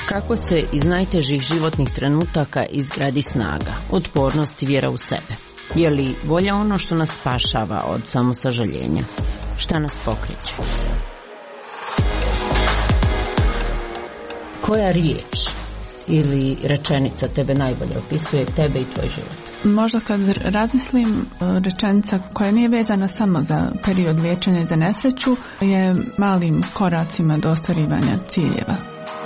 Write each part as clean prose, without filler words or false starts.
Kako se iz najtežih životnih trenutaka izgradi snaga, otpornost i vjera u sebe? Je li volja ono što nas spašava od samosažaljenja? Šta nas pokreće? Koja riječ ili rečenica tebe najbolje opisuje tebe i tvoj život? Možda kad razmislim, rečenica koja nije vezana samo za period liječenja i za nesreću je malim koracima do ostvarivanja ciljeva.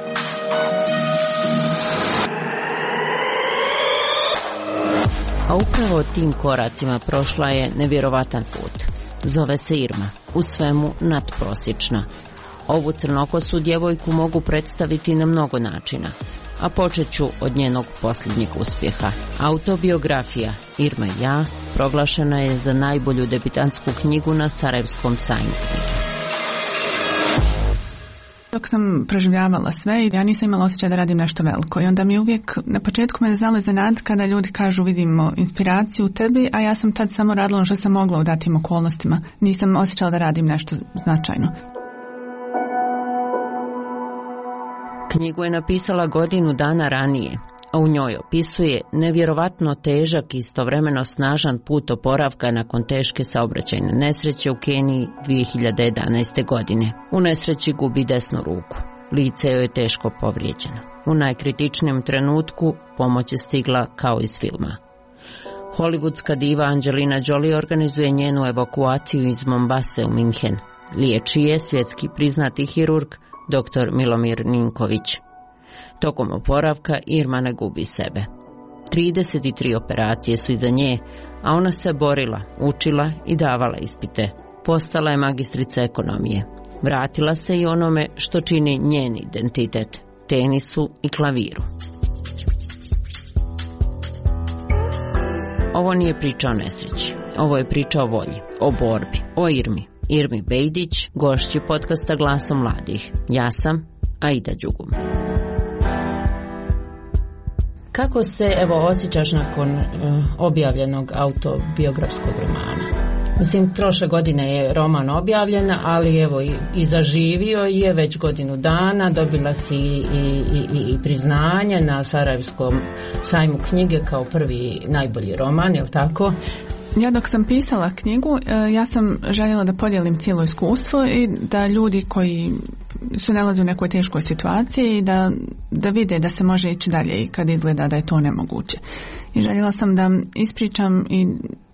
A upravo tim koracima prošla je nevjerovatan put. Zove se Irma, u svemu nadprosječna. Ovu crnokosu djevojku mogu predstaviti na mnogo načina, a počet ću od njenog posljednjeg uspjeha. Autobiografija Irma i ja proglašena je za najbolju debitantsku knjigu na Sarajevskom sajmu knjige. Dok sam proživljavala sve, ja nisam imala osjećaj da radim nešto veliko i onda mi uvijek, na početku me znalo iznenaditi kada ljudi kažu vidimo inspiraciju u tebi, a ja sam tad samo radila ono što sam mogla u datim okolnostima. Nisam osjećala da radim nešto značajno. Knjigu je napisala godinu dana ranije, a u njoj opisuje nevjerovatno težak i istovremeno snažan put oporavka nakon teške saobraćajne nesreće u Keniji 2011. godine. U nesreći gubi desnu ruku. Lice joj je teško povrijeđeno. U najkritičnijem trenutku pomoć je stigla kao iz filma. Hollywoodska diva Angelina Jolie organizuje njenu evakuaciju iz Mombase u Minhen. Liječi je svjetski priznati hirurg dr. Milomir Ninković. Tokom oporavka Irma ne gubi sebe. 33 operacije su iza nje, a ona se borila, učila i davala ispite. Postala je magistrica ekonomije. Vratila se i onome što čini njen identitet, tenisu i klaviru. Ovo nije priča o nesreći. Ovo je priča o volji, o borbi, o Irmi. Irmi Bejdić, gošći podcasta Glasom mladih. Ja sam Aida Đugum. Kako se osjećaš nakon objavljenog autobiografskog romana? Mislim, prošle godine je roman objavljen, ali i zaživio je već godinu dana, dobila si i priznanje na Sarajevskom sajmu knjige kao prvi najbolji roman, je li tako? Ja dok sam pisala knjigu, ja sam željela da podijelim cijelo iskustvo i da ljudi koji su nalaze u nekoj teškoj situaciji i da vide da se može ići dalje i kad izgleda da je to nemoguće. I željela sam da ispričam i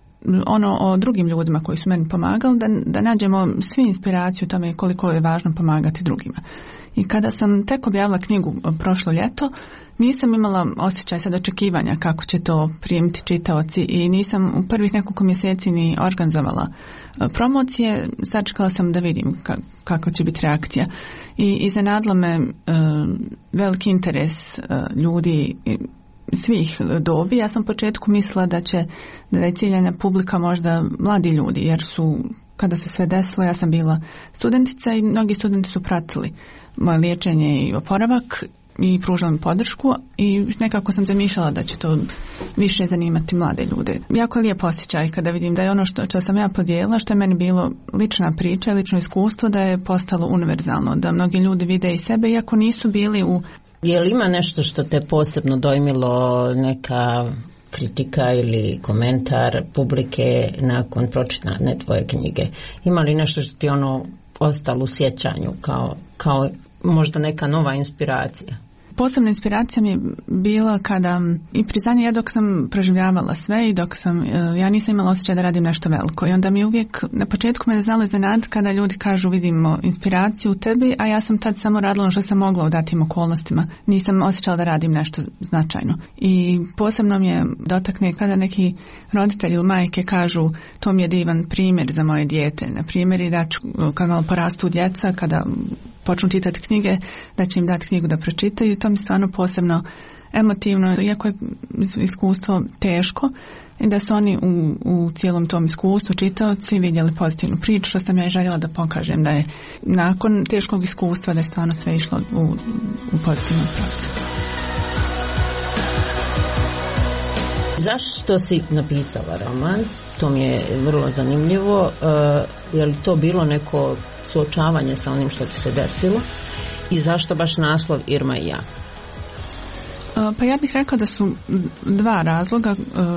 ono o drugim ljudima koji su meni pomagali, da nađemo svi inspiraciju o tome koliko je važno pomagati drugima. I kada sam tek objavila knjigu prošlo ljeto, nisam imala osjećaj sad očekivanja kako će to primiti čitaoci i nisam u prvih nekoliko mjeseci ni organizovala promocije. Sačekala sam da vidim kako će biti reakcija. I iznenadilo me veliki interes ljudi svih dobi. Ja sam u početku mislila da je ciljana publika možda mladi ljudi, jer su, kada se sve desilo, ja sam bila studentica i mnogi studenti su pratili moje liječenje i oporavak i pružala mi podršku i nekako sam zamišljala da će to više zanimati mlade ljude. Jako je lijep osjećaj kada vidim da je ono što sam ja podijelila, što je meni bilo lična priča, lično iskustvo, da je postalo univerzalno, da mnogi ljudi vide i sebe iako nisu bili u... Je li ima nešto što te posebno dojmilo, neka kritika ili komentar publike nakon pročitane tvoje knjige? Ima li nešto što ti ostalo u sjećanju kao možda neka nova inspiracija? Posebna inspiracija mi je bila kada i priznanje, ja dok sam proživljavala sve i ja nisam imala osjećaj da radim nešto veliko i onda mi uvijek, na početku me znalo iznenaditi kada ljudi kažu vidimo inspiraciju u tebi, a ja sam tad samo radila ono što sam mogla u datim okolnostima. Nisam osjećala da radim nešto značajno. I posebno mi je dotakne kada neki roditelji ili majke kažu to mi je divan primjer za moje dijete. Na primjer i da ću, kad malo porastu djeca, kada počnu čitati knjige, da će im dati knjigu da pročitaju. To mi stvarno posebno emotivno, iako je iskustvo teško, i da su oni u cijelom tom iskustvu čitaoci vidjeli pozitivnu priču, što sam ja željela da pokažem da je nakon teškog iskustva da je stvarno sve išlo u pozitivnom pravcu. Zašto si napisala roman? To mi je vrlo zanimljivo. Je li to bilo neko suočavanje sa onim što ti se desilo? I zašto baš naslov Irma i ja? Pa ja bih rekla da su dva razloga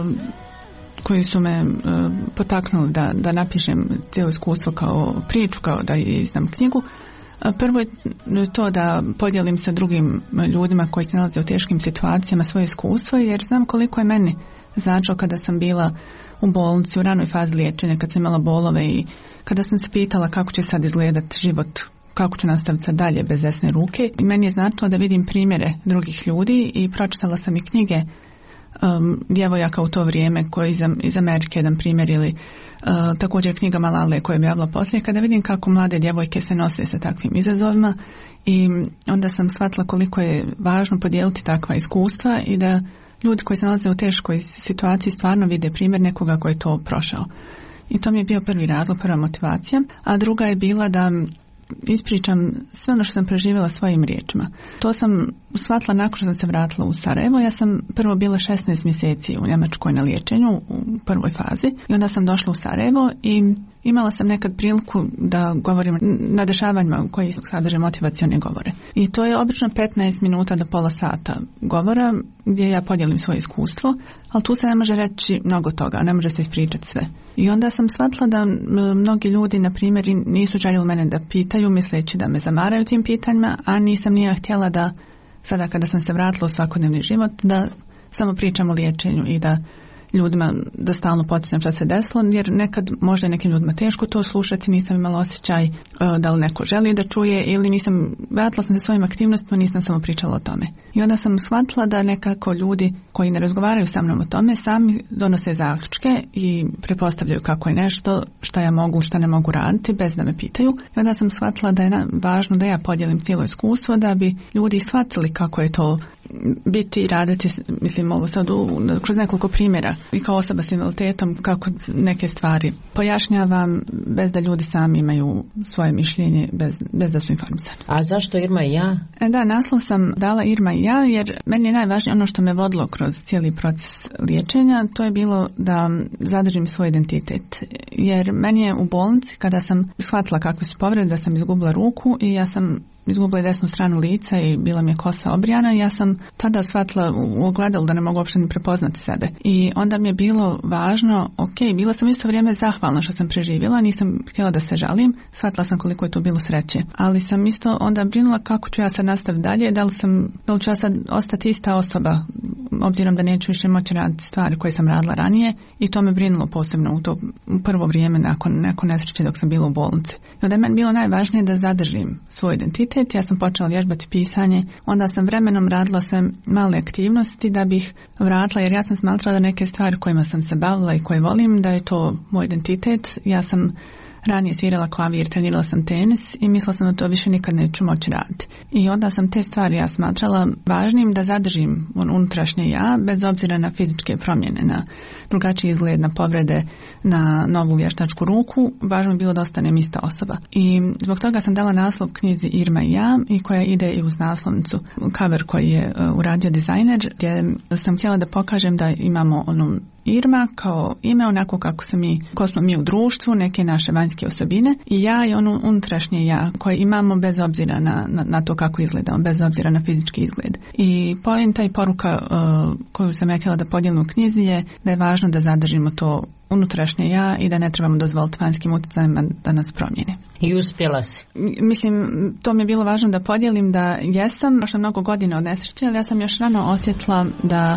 koji su me potaknuli da napišem cijelo iskustvo kao priču, kao da izdam knjigu. Prvo je to da podijelim sa drugim ljudima koji se nalaze u teškim situacijama svoje iskustvo, jer znam koliko je meni značilo kada sam bila u bolnici u ranoj fazi liječenja, kad sam imala bolove i kada sam se pitala kako će sad izgledati život, kako ću nastaviti sad dalje bez desne ruke. I meni je značilo da vidim primjere drugih ljudi i pročitala sam i knjige djevojaka u to vrijeme koji iz Amerike, jedan primjer, ili također knjiga Malale koja je objavila poslije, kada vidim kako mlade djevojke se nose sa takvim izazovima, i onda sam shvatila koliko je važno podijeliti takva iskustva i da ljudi koji se nalaze u teškoj situaciji stvarno vide primjer nekoga koji je to prošao. I to mi je bio prvi razlog, prva motivacija. A druga je bila da ispričam sve ono što sam preživjela svojim riječima. To sam shvatila nakon što sam se vratila u Sarajevo. Ja sam prvo bila 16 mjeseci u Njemačkoj na liječenju u prvoj fazi i onda sam došla u Sarajevo i imala sam nekad priliku da govorim na dešavanjima koji sadrže motivacione govore. I to je obično 15 minuta do pola sata govora gdje ja podijelim svoje iskustvo, ali tu se ne može reći mnogo toga, ne može se ispričati sve. I onda sam shvatila da mnogi ljudi, na primjer, nisu željeli mene da pitaju, misleći da me zamaraju tim pitanjima, a nisam nije htjela da sada kada sam se vratila u svakodnevni život, da samo pričam o liječenju i da ljudima da stalno podsjećam šta se desilo, jer nekad možda je nekim ljudima teško to slušati, nisam imala osjećaj da li neko želi da čuje ili vratila sam se svojim aktivnostima, nisam samo pričala o tome. I onda sam shvatila da nekako ljudi koji ne razgovaraju sa mnom o tome sami donose zaključke i pretpostavljaju kako je nešto, šta ja mogu, šta ne mogu raditi bez da me pitaju. I onda sam shvatila da je važno da ja podijelim cijelo iskustvo da bi ljudi shvatili kako je to biti i raditi, mislim ovo sad kroz nekoliko primjera i kao osoba s invaliditetom kako neke stvari pojašnjavam bez da ljudi sami imaju svoje mišljenje, bez da su informisani. A zašto Irma i ja? Da, naslov sam dala Irma i ja jer meni je najvažnije ono što me vodilo kroz cijeli proces liječenja, to je bilo da zadržim svoj identitet. Jer meni je u bolnici kada sam shvatila kakve su povrede, da sam izgubila ruku i ja sam izgubila desnu stranu lica i bila mi je kosa obrijana. Ja sam tada shvatila u ogledalu da ne mogu uopšte ni prepoznati sebe. I onda mi je bilo važno, bila sam isto vrijeme zahvalna što sam preživjela, nisam htjela da se žalim, shvatila sam koliko je to bilo sreće. Ali sam isto onda brinula kako ću ja sad nastaviti dalje, da li ću ja sad ostati ista osoba, obzirom da neću više moći raditi stvari koje sam radila ranije, i to me brinulo posebno u to prvo vrijeme nakon nesreće dok sam bila u bolnici. I onda je meni bilo najvažnije da zadržim svoj identitet. Ja sam počela vježbati pisanje, onda sam vremenom radila sve male aktivnosti da bih vratila, jer ja sam smatrala da neke stvari kojima sam se bavila i koje volim, da je to moj identitet. Ja sam ranije svirala klavir, trenirala sam tenis i mislila sam da to više nikad neću moći raditi. I onda sam te stvari ja smatrala važnim da zadržim unutrašnje ja, bez obzira na fizičke promjene, na drugačiji izgled, na povrede, na novu vještačku ruku. Važno je bilo da ostanem ista osoba. I zbog toga sam dala naslov knjizi Irma i ja, i koja ide i uz naslovnicu cover koji je uradio dizajner, gdje sam htjela da pokažem da imamo Irma kao ime, onako kako smo mi u društvu, neke naše vanjske osobine, i ja i unutrašnje ja koje imamo bez obzira na to kako izgledamo, bez obzira na fizički izgled. I poenta i poruka koju sam ja htjela da podijelim u knjizi je da je važno da zadržimo to unutrašnje ja i da ne trebamo dozvoliti vanjskim utjecajima da nas promijene. I uspjela si? Mislim, to mi je bilo važno da podijelim da jesam. Prošlo mnogo godina od nesreće, ali ja sam još rano osjetila da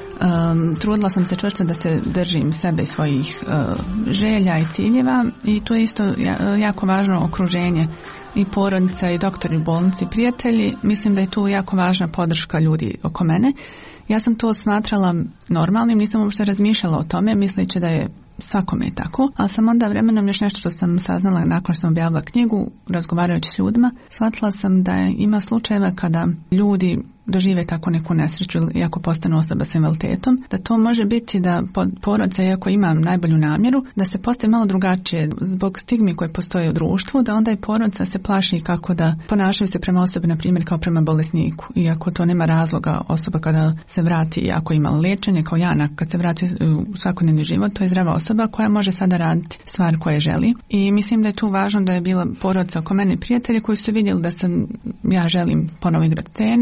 trudila sam se čvrsto da se držim sebe i svojih želja i ciljeva, i tu je isto jako važno okruženje i porodica i doktori u bolnici, prijatelji. Mislim da je tu jako važna podrška ljudi oko mene. Ja sam to smatrala normalnim, nisam uopšte razmišljala o tome, misleći da je svakome je tako, ali sam onda vremenom još nešto što sam saznala nakon što sam objavila knjigu, razgovarajući s ljudima, shvatila sam da ima slučajeva kada ljudi dožive tako neku nesreću ili ako postanu osoba s invaliditetom, da to može biti da porodica, iako ima najbolju namjeru, da se postavi malo drugačije zbog stigmi koje postoje u društvu, da onda i porodica se plaši kako da ponašaju se prema osobi, na primjer kao prema bolesniku. Iako to nema razloga, osoba kada se vrati, ako ima liječenje kao Jana, kad se vrati u svakodnevni život, to je zdrava osoba koja može sada raditi stvari koje želi. I mislim da je tu važno da je bila porodica oko mene, prijatelji koji su vidjeli da ja želim ponovo igrati tenis, i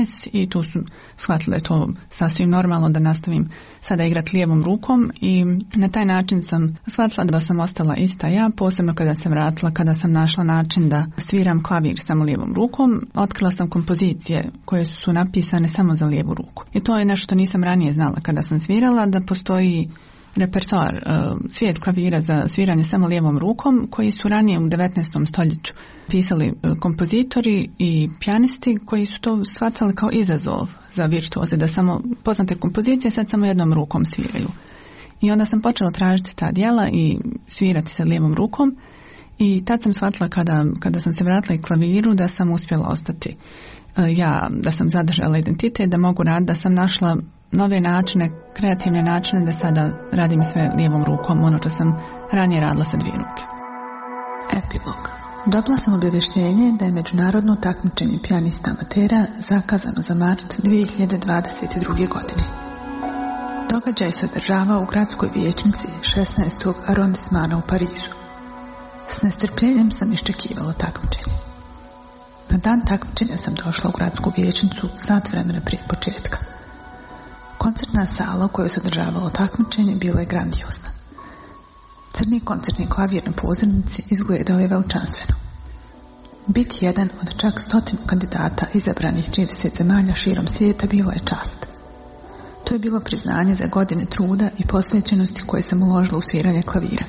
tu su shvatili da je to sasvim normalno da nastavim sada igrati lijevom rukom i na taj način sam shvatila da sam ostala ista ja, posebno kada sam vratila, kada sam našla način da sviram klavir samo lijevom rukom. Otkrila sam kompozicije koje su napisane samo za lijevu ruku. I to je nešto što nisam ranije znala kada sam svirala, da postoji repertoar, svijet klavira za sviranje samo lijevom rukom koji su ranije u 19. stoljeću pisali kompozitori i pijanisti koji su to shvatali kao izazov za virtuoze, da samo poznate kompozicije sad samo jednom rukom sviraju. I onda sam počela tražiti ta djela i svirati sa lijevom rukom i tad sam shvatila kada sam se vratila i klaviru da sam uspjela ostati ja, da sam zadržala identitet, da mogu raditi, da sam našla nove načine, kreativne načine da sada radim sve lijevom rukom, ono što sam ranije radila sa dvije ruke. Epilog. Dobila sam obavještenje da je međunarodno takmičenje pijanista amatera zakazano za mart 2022. godine. Događaj se održavao u gradskoj vijećnici 16. arondismana u Parizu. S nestrpljenjem sam iščekivala takmičenje. Na dan takmičenja sam došla u gradsku vijećnicu sat vremena prije početka. Koncertna sala u kojoj se održavalo takmičenje bila je grandiozna. Crni koncertni klavir na pozornici izgledao je veličanstveno. Biti jedan od čak 100 kandidata izabranih 30 zemalja širom svijeta bila je čast. To je bilo priznanje za godine truda i posvećenosti koje sam uložila u sviranje klavira.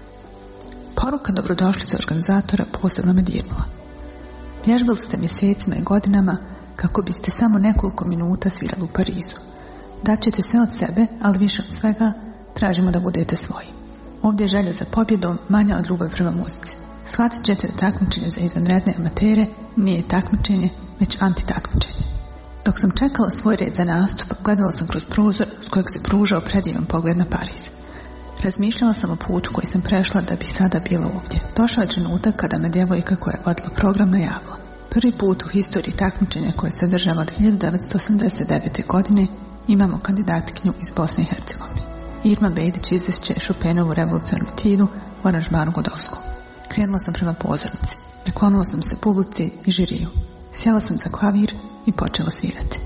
Poruka dobrodošlice organizatora posebno me dirnula. Vježbali ste mjesecima i godinama kako biste samo nekoliko minuta svirali u Parizu. Daćete sve od sebe, ali više od svega tražimo da budete svoji. Ovdje je želja za pobjedom manja od ljubavi prema muzici. Shvatit ćete da takmičenje za izvanredne amatere nije takmičenje, već antitakmičenje. Dok sam čekala svoj red za nastup, gledala sam kroz prozor s kojeg se pružao predivan pogled na Pariz. Razmišljala sam o putu koji sam prešla da bi sada bila ovdje. Došao je trenutak kada me djevojka koja je vodila program najavila. Prvi put u historiji takmičenja koje se održava od 1989. godine imamo kandidatkinju iz Bosne i Hercegovine. Irma Bejdić izvešće Chopinovu revolucionarnu etudu u aranžmanu Godovskog. Krenula sam prema pozornici. Naklonila sam se publici i žiriju. Sjela sam za klavir i počela svirati.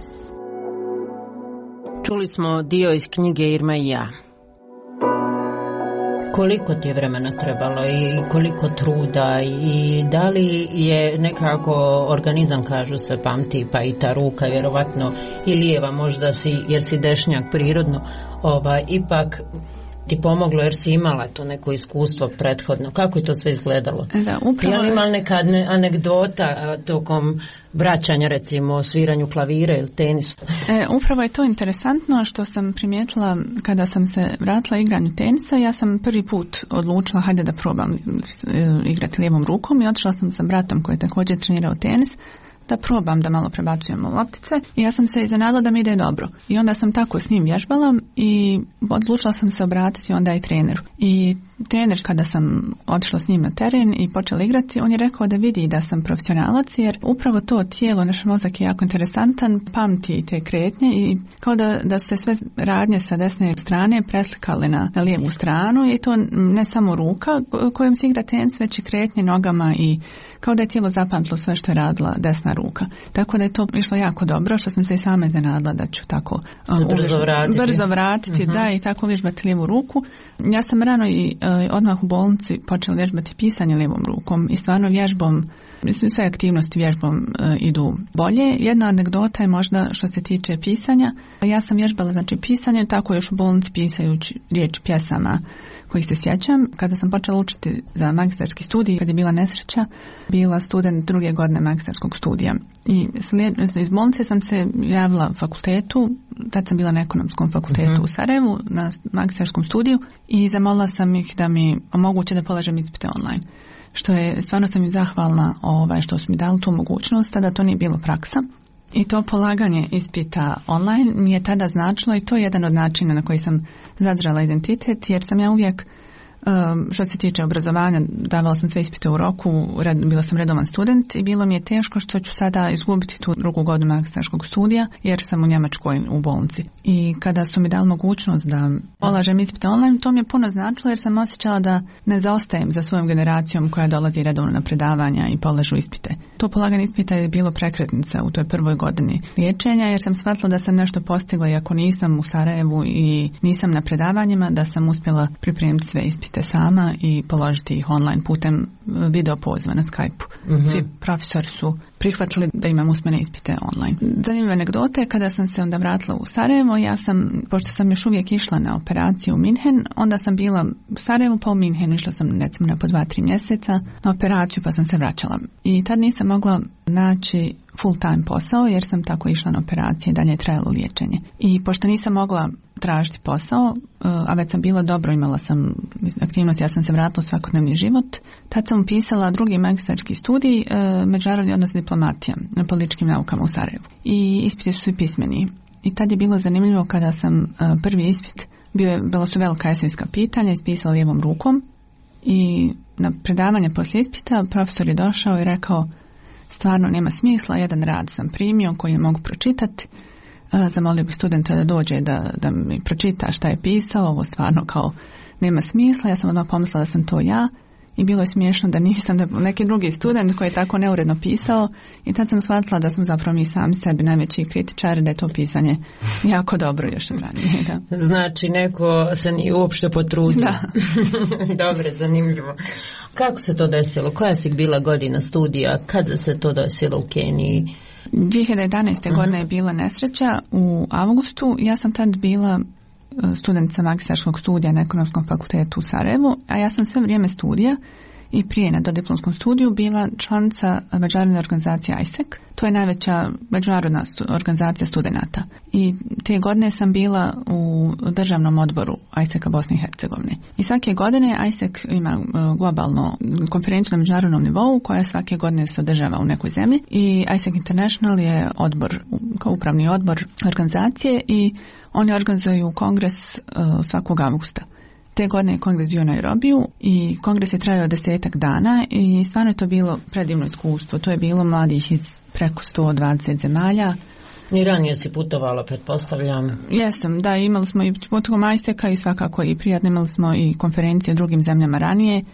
Čuli smo dio iz knjige Irma i ja. Koliko ti je vremena trebalo i koliko truda i da li je nekako organizam, kažu se, pamti, pa i ta ruka vjerovatno i lijeva možda jer si dešnjak prirodno, ipak ti pomoglo jer si imala to neko iskustvo prethodno. Kako je to sve izgledalo? Da, upravo... Je li imala neka anegdota tokom vraćanja, recimo, o sviranju klavira ili tenisu? Upravo je to interesantno što sam primijetila kada sam se vratila igranju tenisa. Ja sam prvi put odlučila hajde da probam igrati lijevom rukom i otišla sam sa bratom koji je također trenirao tenis da probam da malo prebacujemo loptice i ja sam se iznenadila da mi ide dobro. I onda sam tako s njim vježbala i odlučila sam se obratiti onda i treneru. I trener, kada sam otišla s njim na teren i počela igrati, on je rekao da vidi da sam profesionalac jer upravo to tijelo, naš mozak je jako interesantan, pamti te kretnje i kao da su se sve radnje sa desne strane preslikale na lijevu stranu i to ne samo ruka kojom se igra tenis, već i kretnje nogama i kao da je tijelo zapamtilo sve što je radila desna ruka. Tako da je to išlo jako dobro, što sam se i sama iznenadila da ću tako brzo vratiti, da, i tako vježbati lijevu ruku. Ja sam rano i odmah u bolnici počela vježbati pisanje lijevom rukom i stvarno vježbom, mislim, sve aktivnosti vježbom idu bolje. Jedna anegdota je možda što se tiče pisanja. Ja sam vježbala pisanje tako još u bolnici pisajući riječi pjesama kojih se sjećam. Kada sam počela učiti za magistarski studij, kad je bila nesreća, bila student 2. godine magistarskog studija. I iz bolnice sam se javila fakultetu, tad sam bila na ekonomskom fakultetu u Sarajevu, na magistarskom studiju i zamolila sam ih da mi omoguće da polažem ispite online. Što je, stvarno sam im zahvalna što su mi dali tu mogućnost, tada to nije bilo praksa. I to polaganje ispita online mi je tada značilo i to je jedan od načina na koji sam zadržala identitet, jer sam ja uvijek Što se tiče obrazovanja, davala sam sve ispite u roku, bila sam redovan student i bilo mi je teško što ću sada izgubiti tu drugu godinu magistarskog studija jer sam u Njemačkoj u bolnici. I kada su mi dali mogućnost da polažem ispite online, to mi je puno značilo jer sam osjećala da ne zaostajem za svojom generacijom koja dolazi redovno na predavanja i polažu ispite. To polaganje ispita je bilo prekretnica u toj prvoj godini liječenja jer sam shvatila da sam nešto postigla i ako nisam u Sarajevu i nisam na predavanjima, da sam uspjela pripremiti sve ispite sama i položiti ih online putem video poziva na Skype-u. Svi profesori su prihvatili da imam usmene ispite online. Zanimljiva anegdota je kada sam se onda vratila u Sarajevo, pošto sam još uvijek išla na operaciju u Minhen, onda sam bila u Sarajevu pa u Minhenu, išla sam recimo na po 2-3 mjeseca na operaciju pa sam se vraćala. I tad nisam mogla naći full time posao jer sam tako išla na operacije i dalje je trajalo liječenje. I pošto nisam mogla tražiti posao, a već sam bila dobro, imala sam aktivnost, ja sam se vratila u svakodnevni život. Tad sam upisala drugi magistarski studij, međunarodni odnos diplomatija na političkim naukama u Sarajevu. I ispiti su svi pismeni. I tad je bilo zanimljivo kada sam prvi ispit, bilo su velika esejska pitanja, ispisala lijevom rukom i na predavanje poslije ispita profesor je došao i rekao stvarno nema smisla, jedan rad sam primio koji mogu pročitati. Zamolio bi studenta da dođe da mi pročita šta je pisao, ovo stvarno kao nema smisla. Ja sam odmah pomislila da sam to ja i bilo je smiješno da nisam, da neki drugi student koji je tako neuredno pisao i tad sam shvatila da sam zapravo mi sami sebi najveći kritičari, da je to pisanje jako dobro još od ranije. Da. Znači neko se nije uopšte potrudio. Da. Dobro, zanimljivo. Kako se to desilo? Koja si bila godina studija? Kada se to desilo u Keniji? 2011. godine je bila nesreća u avgustu. Ja sam tad bila studentica magistarskog studija na Ekonomskom fakultetu u Sarajevu, a ja sam sve vrijeme studija i prije na dodiplomskom studiju bila članica međunarodne organizacije ISEC. To je najveća međunarodna organizacija studenata. I te godine sam bila u državnom odboru ISEC-a Bosne i Hercegovine. I svake godine ISEC ima globalno konferenciju na međunarodnom nivou koja svake godine se održava u nekoj zemlji. I ISEC International je odbor, kao upravni odbor organizacije i oni organizuju kongres svakog avgusta. Te godine je kongres bio u Nairobiju i kongres je trajao 10 dana i stvarno je to bilo predivno iskustvo. To je bilo mladih iz preko 120 zemalja. I ranije si putovala, pretpostavljam. Jesam, da, imali smo i putovom ISEC-a i svakako i prijatno, imali smo i konferencije u drugim zemljama ranije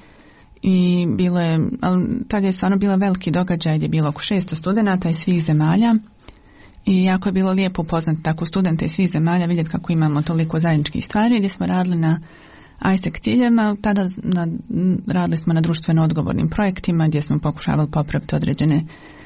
i bilo je, ali tad je stvarno bila veliki događaj gdje je bilo oko 600 studenata iz svih zemalja. I jako je bilo lijepo upoznati tako studente iz svih zemalja, vidjeti kako imamo toliko zajedničkih stvari gdje smo radili na ISEC ciljevima. Tada radili smo na društveno odgovornim projektima gdje smo pokušavali popraviti određene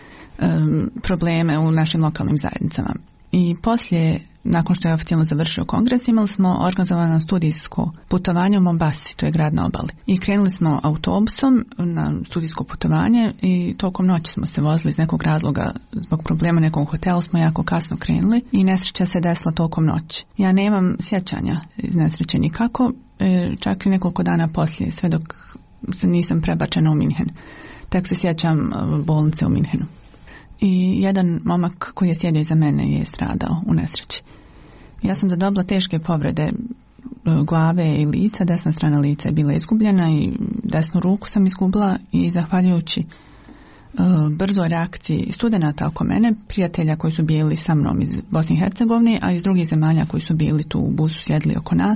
probleme u našim lokalnim zajednicama. I poslije, nakon što je oficijalno završio kongres, imali smo organizovano studijsko putovanje u Mombasi, to je grad na obali. I krenuli smo autobusom na studijsko putovanje i tokom noći smo se vozili iz nekog razloga, zbog problema nekog hotela smo jako kasno krenuli i nesreća se desila tokom noći. Ja nemam sjećanja iz nesreće nikako, čak i nekoliko dana poslije, sve dok se nisam prebačena u Minhen. Tek se sjećam bolnice u Minhenu. I jedan momak koji je sjedio iza mene je stradao u nesreći. Ja sam zadobila teške povrede glave i lica, desna strana lica je bila izgubljena i desnu ruku sam izgubila i zahvaljujući brzoj reakciji studenata oko mene, prijatelja koji su bili sa mnom iz Bosne i Hercegovine, a iz drugih zemalja koji su bili tu u busu sjedli oko nas.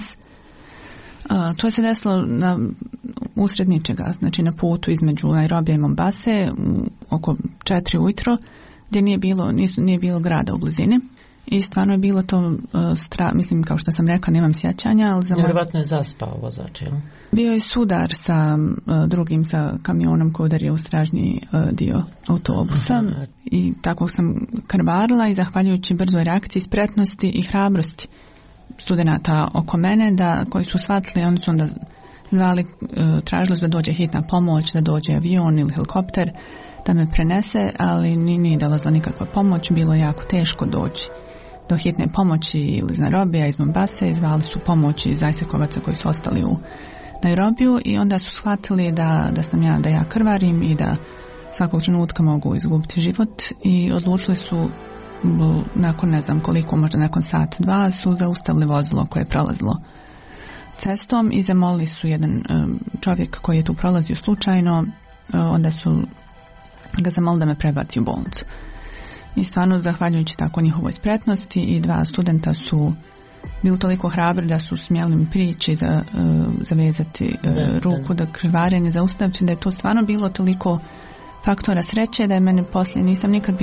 To se desilo usred ničega, znači na putu između Nairobija i Mombase oko 4 ujutro, gdje nije bilo grada u blizini. I stvarno je bilo to, mislim, kao što sam rekla, nemam sjećanja. Ali vjerovatno je zaspao vozač, jel? Bio je sudar sa drugim, sa kamionom koji udario u stražnji dio autobusa. I tako sam krvarila i zahvaljujući brzoj reakciji, spretnosti i hrabrosti studenata oko mene, koji su shvatili, oni su onda zvali, tražili da dođe hitna pomoć, da dođe avion ili helikopter, da me prenese, ali nije dolazila nikakva pomoć, bilo je jako teško doći do hitne pomoći ili iz Nairobija, iz Mombase, zvali su pomoć iz ISEC-ovaca koji su ostali u Nairobiju i onda su shvatili da ja krvarim i da svakog trenutka mogu izgubiti život i odlučili su nakon ne znam koliko, možda nakon sat, dva, su zaustavili vozilo koje je prolazilo cestom i zamolili su jedan čovjek koji je tu prolazio slučajno, onda su ga zamolili da me prebaci u bolnicu. I stvarno, zahvaljujući tako njihovoj spretnosti, i 2 studenta su bili toliko hrabri da su smjeli mi prići zavezati ruku, da krvarenje zaustaviti, da je to stvarno bilo toliko faktora sreće da je meni poslije nisam nikad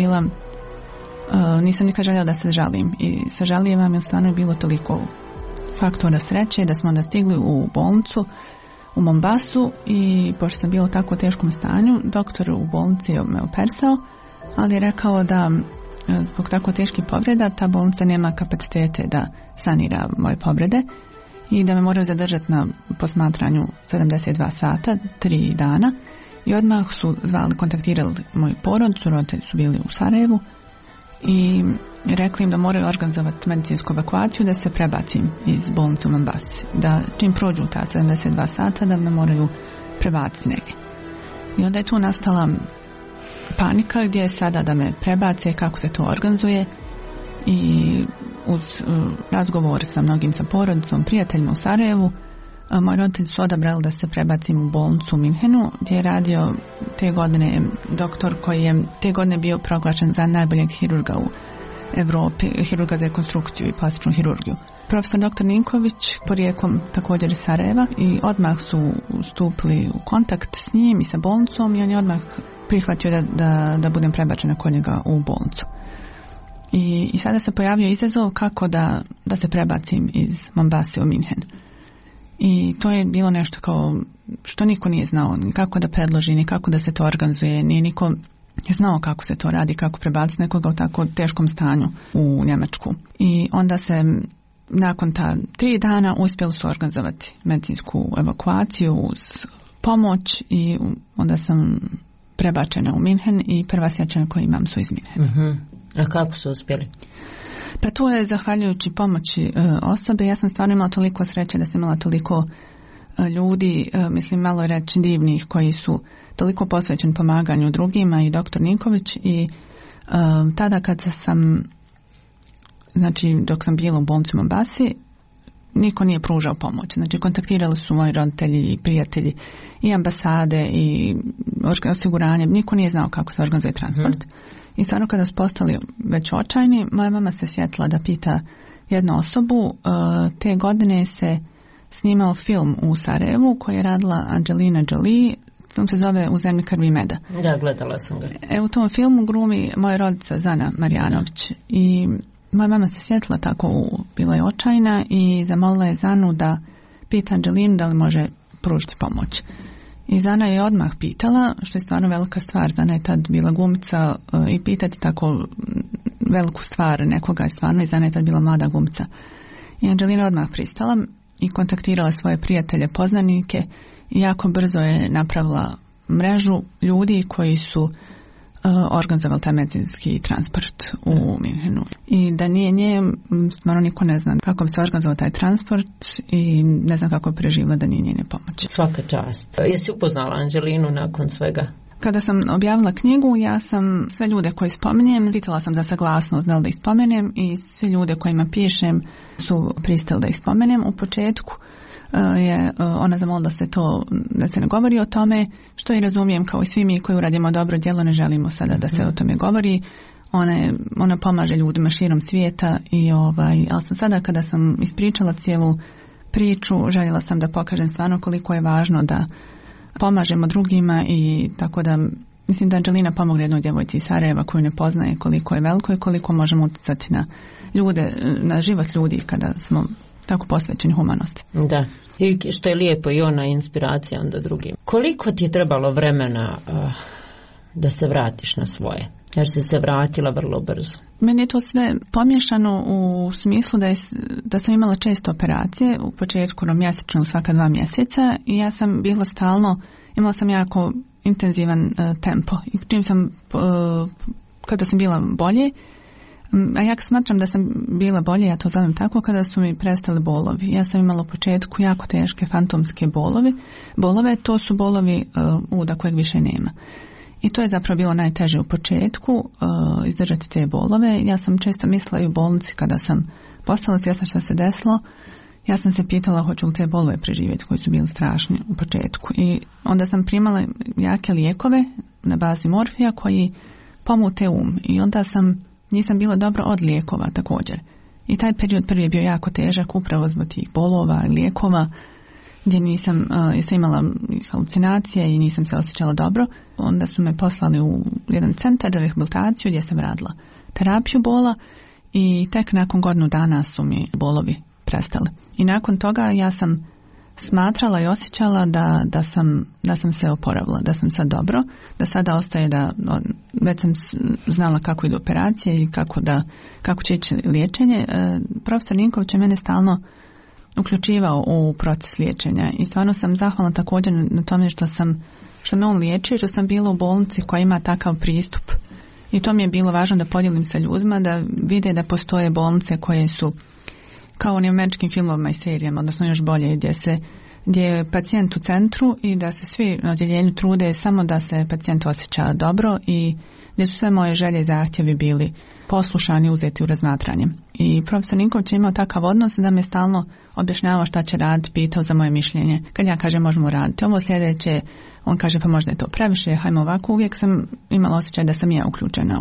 željela da se žalim, i sažalijevam jer stvarno je bilo toliko faktora sreće da smo onda stigli u bolnicu u Mombasu, i pošto sam bila u tako teškom stanju, doktor u bolnici je me operisao, ali je rekao da zbog tako teških povreda ta bolnica nema kapacitete da sanira moje povrede i da me moraju zadržati na posmatranju 72 sata, 3 dana, i odmah su kontaktirali moju porodicu, roditelji su bili u Sarajevu i rekli im da moraju organizovati medicinsku evakuaciju, da se prebacim iz bolnice u Mombasi, da čim prođu ta 72 sata da me moraju prebaciti negdje. I onda je tu nastala panika gdje je sada da me prebace, kako se to organizuje, i uz razgovor sa mnogim, sa porodicom, prijateljima u Sarajevu, moji roditelji su odabrali da se prebacim u bolnicu u Minhenu, gdje je radio te godine doktor koji je te godine bio proglašen za najboljeg hirurga u Europi, hirurga za rekonstrukciju i plastičnu hirurgiju. Profesor dr. Ninković, porijeklom također iz Sarajeva, i odmah su stupili u kontakt s njim i sa bolnicom, i on je odmah prihvatio da budem prebačena kod njega u bolnicu. I sada se pojavio izazov kako da se prebacim iz Mombase u Minhen. I to je bilo nešto kao što niko nije znao, ni kako da predloži, ni kako da se to organizuje, nije niko znao kako se to radi, kako prebaciti nekoga u tako teškom stanju u Njemačku. I onda se nakon ta 3 dana uspjeli su organizovati medicinsku evakuaciju uz pomoć, i onda sam prebačena u Minhen i prva sjećanja koje imam su iz Minhena. Uh-huh. A kako su uspjeli? Pa to je zahvaljujući pomoći osobe. Ja sam stvarno imala toliko sreće da sam imala toliko ljudi, mislim malo je reći divnih, koji su toliko posvećeni pomaganju drugima, i doktor Ninković, i tada kad sam, znači dok sam bila u bolnici u Mombasi, niko nije pružao pomoć. Znači kontaktirali su moji roditelji i prijatelji i ambasade i osiguranje, niko nije znao kako se organizuje transport. I stvarno kada su postali već očajni, moja mama se sjetila da pita jednu osobu. Te godine se snimao film u Sarajevu koji je radila Angelina Jolie. Film se zove U zemlji krvi i meda. Da, gledala sam ga. U tom filmu glumi moja rodica Zana Marjanović, i moja mama se sjetila tako, bila je očajna i zamolila je Zanu da pita Angelinu da li može pružiti pomoć. I Zana je odmah pitala, što je stvarno velika stvar. Zana je tad bila glumica, i pitati tako veliku stvar nekoga je stvarno, i Zana je tad bila mlada glumica. I Angelina odmah pristala i kontaktirala svoje prijatelje, poznanike, i jako brzo je napravila mrežu ljudi koji su organizovali taj medicinski transport u Minhenu. I da nije nje, stvarno niko ne zna kako bi se organizovao taj transport, i ne znam kako bi preživjela da nije njene pomoći. Svaka čast. Jesi upoznala Angelinu nakon svega? Kada sam objavila knjigu, ja sam sve ljude koje spominjem, pitala sam za saglasnost da li da ih spomenem, i sve ljude kojima pišem su pristali da ih spomenem. U početku je ona zamolila da se ne govori o tome, što i razumijem, kao i svi mi koji uradimo dobro djelo, ne želimo sada da se o tome govori. Ona pomaže ljudima širom svijeta, ali sam sada kada sam ispričala cijelu priču, željela sam da pokažem stvarno koliko je važno da pomažemo drugima, i tako da mislim da Angelina pomogne jednoj djevojci iz Sarajeva koju ne poznaje koliko je veliko i koliko možemo utjecati na ljude, na život ljudi kada smo tako posvećeni humanosti. Da, i što je lijepo, i ona inspiracija onda drugim. Koliko ti je trebalo vremena da se vratiš na svoje? Jer si se vratila vrlo brzo. Meni je to sve pomiješano u smislu da sam imala često operacije, u početku mjesečno, svaka 2 mjeseca, i ja sam bila stalno, imala sam jako intenzivan tempo. I čim sam, kada sam bila bolje, a ja smatram da sam bila bolje, ja to zovem tako, kada su mi prestali bolovi. Ja sam imala u početku jako teške fantomske bolove, to su bolovi uda kojeg više nema. I to je zapravo bilo najteže u početku, izdržati te bolove. Ja sam često mislila i u bolnici kada sam postala svjesna što se desilo, ja sam se pitala hoću li te bolove preživjeti koji su bili strašni u početku. I onda sam primala jake lijekove na bazi morfija koji pomute I onda nisam bila dobro od lijekova također. I taj period prvi je bio jako težak upravo zbog tih bolova i lijekova gdje nisam imala halucinacije i nisam se osjećala dobro. Onda su me poslali u jedan centar za rehabilitaciju gdje sam radila terapiju bola i tek nakon godinu dana su mi bolovi prestali. I nakon toga ja sam smatrala i osjećala da sam se oporavila, da sam sad dobro, da sada ostaje već sam znala kako idu operacije i kako će ići liječenje. Profesor Ninković je mene stalno uključivao u proces liječenja i stvarno sam zahvalna također na tome što me on liječio, što sam bila u bolnici koja ima takav pristup. I to mi je bilo važno da podijelim sa ljudima, da vide da postoje bolnice koje su kao u američkim filmovima i serijama, odnosno još bolje, gdje je pacijent u centru i da se svi na odjeljenju trude samo da se pacijent osjeća dobro i gdje su sve moje želje i zahtjevi bili poslušani i uzeti u razmatranje. I profesor Ninković je imao takav odnos da me stalno objašnjavao šta će raditi, pitao za moje mišljenje. Kad ja kažem možemo raditi ovo sljedeće, on kaže pa možda je to previše, hajmo ovako. Uvijek sam imala osjećaj da sam ja uključena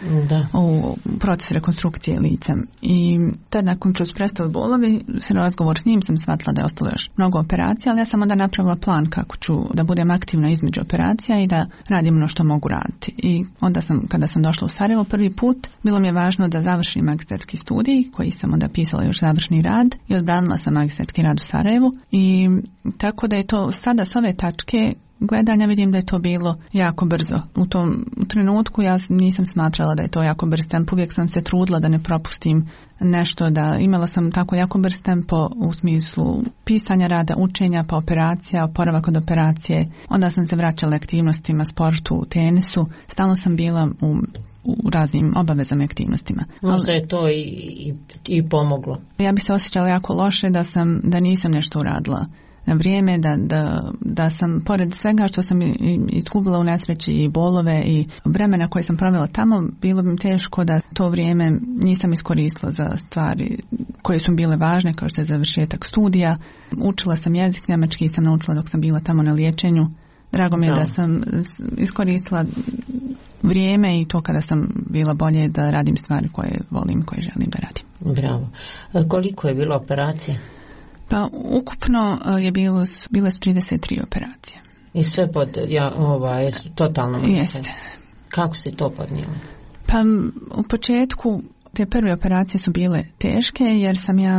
u proces rekonstrukcije lica. I tad nakon što su prestali bolovi, se razgovor s njim sam shvatila da je ostalo još mnogo operacija, ali ja sam onda napravila plan kako ću da budem aktivna između operacija i da radim ono što mogu raditi. I onda kada sam došla u Sarajevo prvi put, bilo mi je važno da završim magistarski studij, koji sam onda pisala još završni rad i odbranila sam magistarski rad u Sarajevu. I tako da je to sada s ove tačke gledanja vidim da je to bilo jako brzo. U tom trenutku ja nisam smatrala da je to jako brz tempo, uvijek sam se trudila da ne propustim nešto, da imala sam tako jako brz tempo u smislu pisanja rada, učenja, pa operacija, oporavak od operacije. Onda sam se vraćala aktivnostima, sportu, tenisu. Stalno sam bila u raznim obavezama i aktivnostima. Možda je to i pomoglo. Ja bi se osjećala jako loše da nisam nešto uradila na vrijeme, da sam pored svega što sam izgubila u nesreći i bolove i vremena koje sam provela tamo, bilo bi mi teško da to vrijeme nisam iskoristila za stvari koje su bile važne, kao što je završetak studija. Učila sam jezik njemački, sam naučila dok sam bila tamo na liječenju. Drago mi je da sam iskoristila vrijeme i to kada sam bila bolje da radim stvari koje volim, koje želim da radim. Bravo. Koliko je bilo operacija? Pa ukupno bile su 33 operacije. I sve pod totalno mrtve? Jeste. Kako si to podnijela? Pa u početku te prve operacije su bile teške jer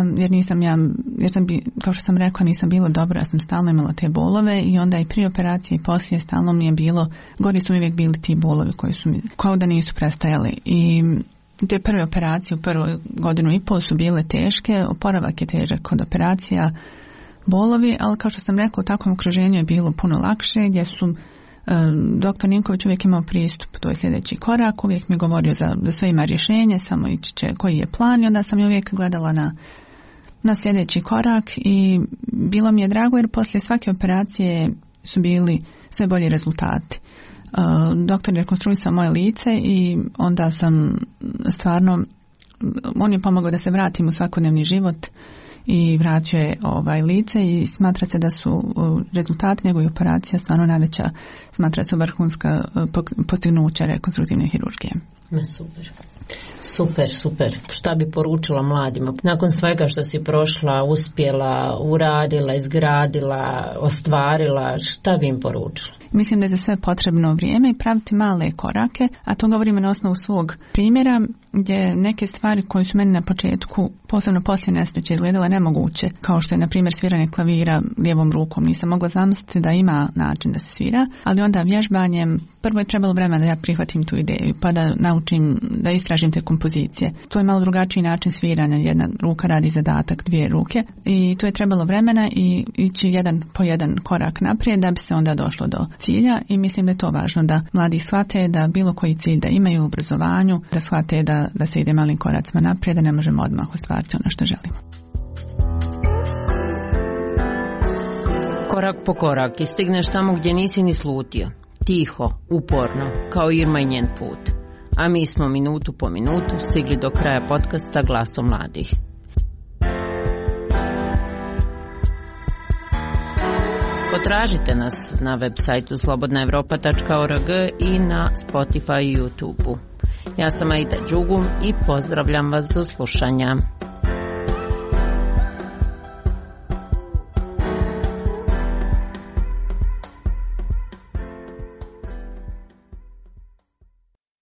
kao što sam rekla nisam bila dobra, ja sam stalno imala te bolove i onda i prije operacije i poslije stalno mi je bilo, gori su mi uvijek bili ti bolovi koji su mi kao da nisu prestajali. I te prve operacije u prvoj godinu i pol su bile teške, oporavak je težak kod operacija, bolovi, ali kao što sam rekla u takvom okruženju je bilo puno lakše, gdje su doktor Ninković uvijek imao pristup, to je sljedeći korak, uvijek mi govorio za sve ima rješenje, samo ići će koji je plan i onda sam uvijek gledala na sljedeći korak i bilo mi je drago jer poslije svake operacije su bili sve bolji rezultati. Doktor je rekonstruisao moje lice i onda sam stvarno, on je pomogao da se vratim u svakodnevni život i vratio je lice i smatra se da su rezultati njegove operacije stvarno najveća, smatra se vrhunska postignuća rekonstruktivne hirurgije. Super. Šta bi poručila mladima? Nakon svega što si prošla, uspjela, uradila, izgradila, ostvarila, šta bi im poručila? Mislim da je za sve potrebno vrijeme i praviti male korake, a to govorimo na osnovu svog primjera, gdje neke stvari koje su meni na početku, posebno poslije nesreće, izgledale nemoguće, kao što je na primjer sviranje klavira lijevom rukom. Nisam mogla zamisliti da ima način da se svira, ali onda vježbanjem, prvo je trebalo vremena da ja prihvatim tu ideju, pa da naučim, da istražim te kompozicije. To je malo drugačiji način sviranja, jedna ruka radi zadatak, dvije ruke i to je trebalo vremena i ići jedan po jedan korak naprijed da bi se onda došlo do cilja i mislim da je to važno da mladi shvate da bilo koji cilj da imaju u obrazovanju, da shvate da se ide malim koracima naprijed, da ne možemo odmah ostvariti ono što želimo. Korak po korak i stigneš tamo gdje nisi ni slutio. Tiho, uporno, kao Irma i njen put. A mi smo minutu po minutu stigli do kraja podcasta Glasom mladih. Potražite nas na web sajtu slobodnaevropa.org i na Spotify i YouTube-u. Ja sam Aida Đugum i pozdravljam vas do slušanja.